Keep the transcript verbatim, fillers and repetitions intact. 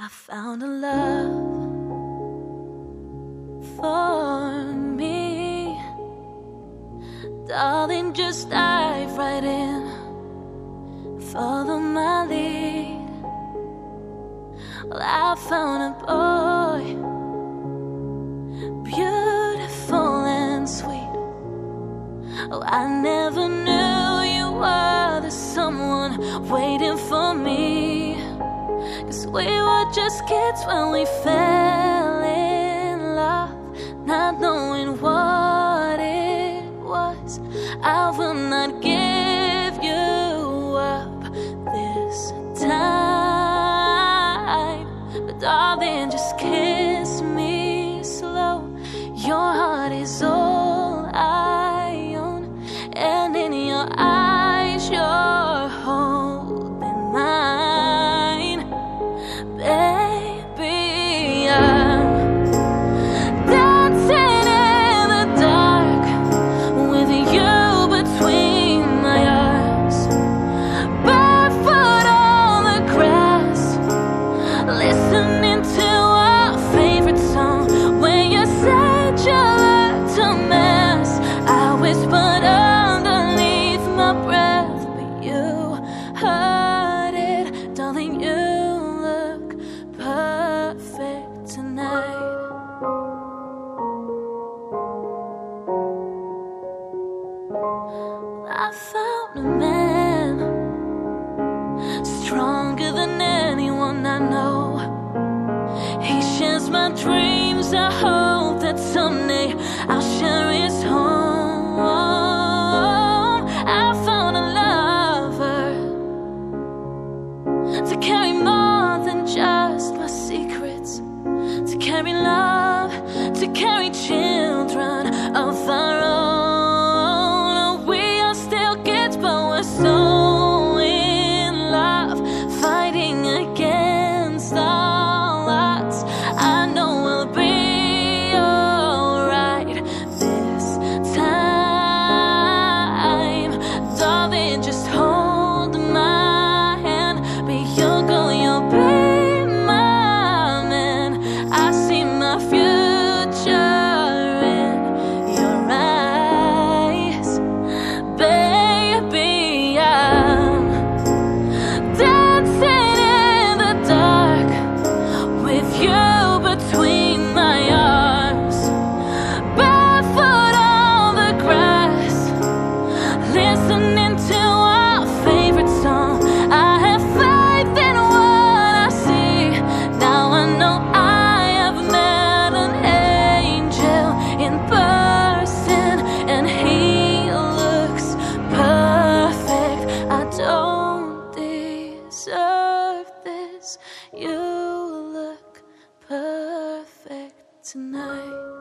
I found a love for me. Darling, just dive right in, follow my lead. Well, I found a boy, beautiful and sweet. Oh, I never knew you were the someone waiting for me. 'Cause we were just kids when we fell in love, not knowing what it was. I will not give you up this time, but darling, just kiss me slow. Your heart is all I own, and in your eyes you're holding mine. Baby, I'm dancing in the dark with you between my arms, barefoot on the grass, listening to our favorite song. When you said you looked a mess, I whispered underneath my breath, but you heard it. Darling, you look perfect tonight. I found a man stronger than anyone I know. He shares my dreams. I hope that someday I'll share his home. I found a lover to carry more than just my secrets, to carry love, to carry children of our own. We are still kids, but we're so in love, fighting against all odds. I know we'll be alright this time. Darling, just hold my hand. Be your girl, you'll be my man. I see my future in your eyes. Baby, I'm dancing in the dark with you between my arms, barefoot on the grass, listening to our favorite song. I have faith in what I see. Now I know I have met an angel in person, and he looks perfect. I don't deserve this. You look perfect tonight.